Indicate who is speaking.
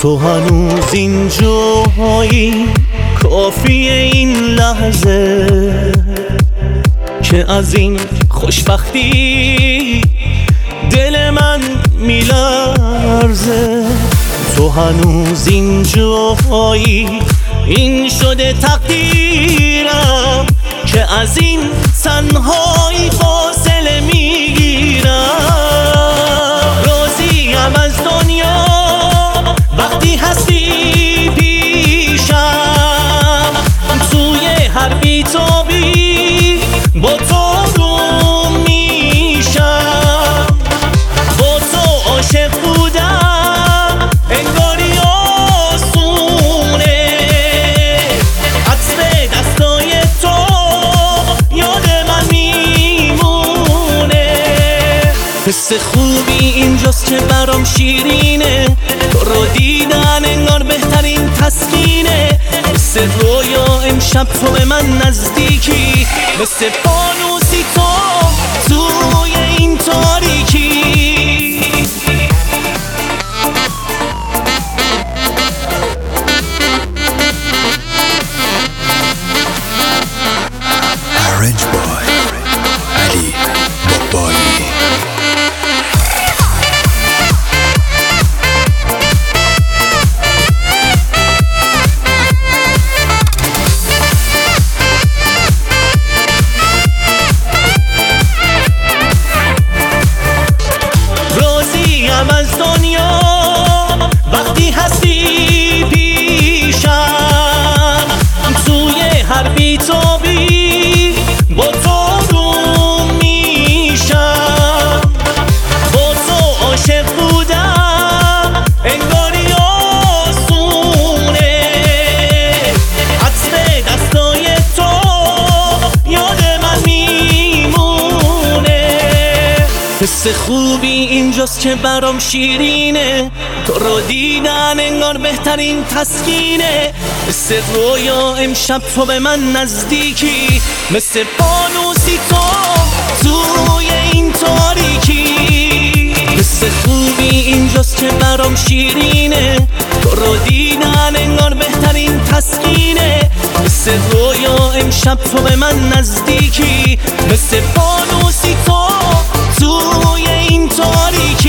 Speaker 1: تو هنوز اینجایی، کافیه این لحظه که از این خوشبختی دل من میلرزه. تو هنوز اینجایی، این شده تقدیرم که از این تنهایی فاصله میگیرم. راضیم از دنیا وقتی هستی پیشم، توی هر بیتابی با تو روم میشم. با تو عاشق بودم انگاری آسونه، عطف دستای تو یاد من میمونه. حس خوبی اینجاست که برام شیرینه، تو رو دیدن انگار بهترین تسکینه. مثل رویا امشب تو به من نزدیکی، مثل فانوسی تو توی این تاریکی.
Speaker 2: Orange Boy علی بابایی.
Speaker 1: راضیم از دنیا وقتی هستی پیشم، توی هر بیتابی با تو روم میشم. با تو عاشق بودم انگاری آسونه، عطف دستای تو یاد من میمونه. حس خوبی اینجاست که برام شیرینه، تو رو دیدن انگار بهترین تسکینه. مثل رویا امشب تو به من نزدیکی، مثل فانوسی تو توی این تاریکی. حس خوبی اینجاست که برام شیرینه، تو رو دیدن انگار بهترین تسکینه. مثل رویا امشب تو به من نزدیکی، مثل فانوسی تو توی این تاریکی.